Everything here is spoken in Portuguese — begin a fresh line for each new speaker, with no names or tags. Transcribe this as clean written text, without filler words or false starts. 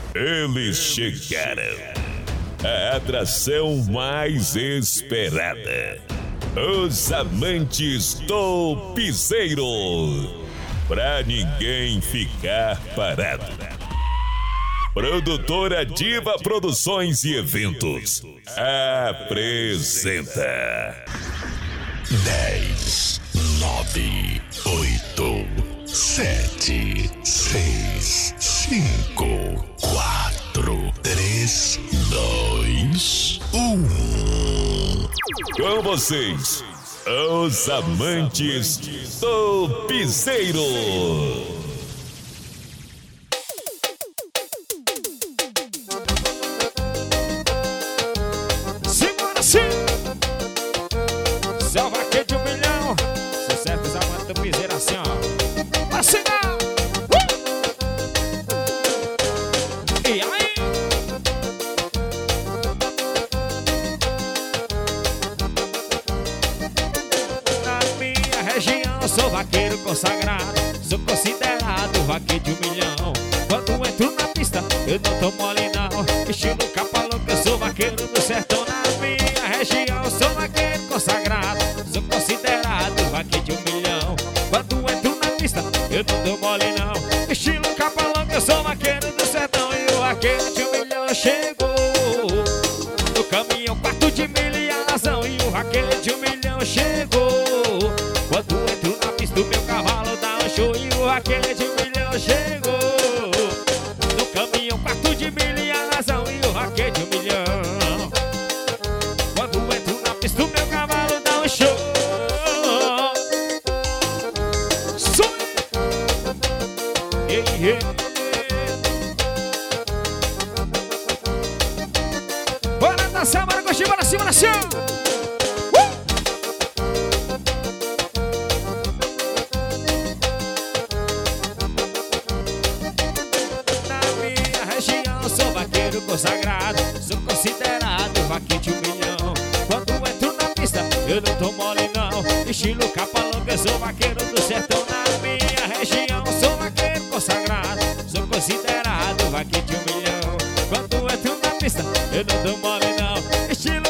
Eles chegaram. A atração mais esperada. Os amantes do piseiro. Pra ninguém ficar parado. Produtora Diva Produções e Eventos apresenta
10, 9, 8, 7, 6, 5, 4, 3, 2, 1.
Com vocês, os amantes do piseiro.
Selva aqui de 1 milhão. Sucesso dos amantes do piseiro assim, ó. Assim, e aí? Na minha região sou vaqueiro consagrado. Sou considerado vaqueiro de 1 milhão. Quando entro na pista eu não tô mole não. Estilo capa louca, eu sou vaqueiro do sertão. Na minha região sou vaqueiro consagrado. Sou considerado vaqueiro de 1 milhão. Quando entro na pista eu não dou mole não. Estilo capa louca, eu sou vaqueiro do sertão. E o vaqueiro de 1 milhão chegou. No caminhão 4 de milho e alazão. E o vaqueiro de 1 milhão chegou. Quando entro na pista o meu cavalo dá um show. E o vaqueiro de 1 milhão chegou. No caminhão 4 de milho e alazão. E o vaqueiro de 1 milhão. Quando entro na pista o meu cavalo dá um show. Ei, ei. Bora dançar, bora curtir, bora cima, bora cima. Na minha região sou vaqueiro consagrado. Sou considerado vaqueiro de 1 milhão. Quando entro na pista eu não tô mole não. Estilo capa louca, eu sou vaqueiro do sertão. Na minha região sou vaqueiro consagrado. Sou considerado vaqueiro de 1 milhão. Quando entro na pista eu não dou mole não. Estilo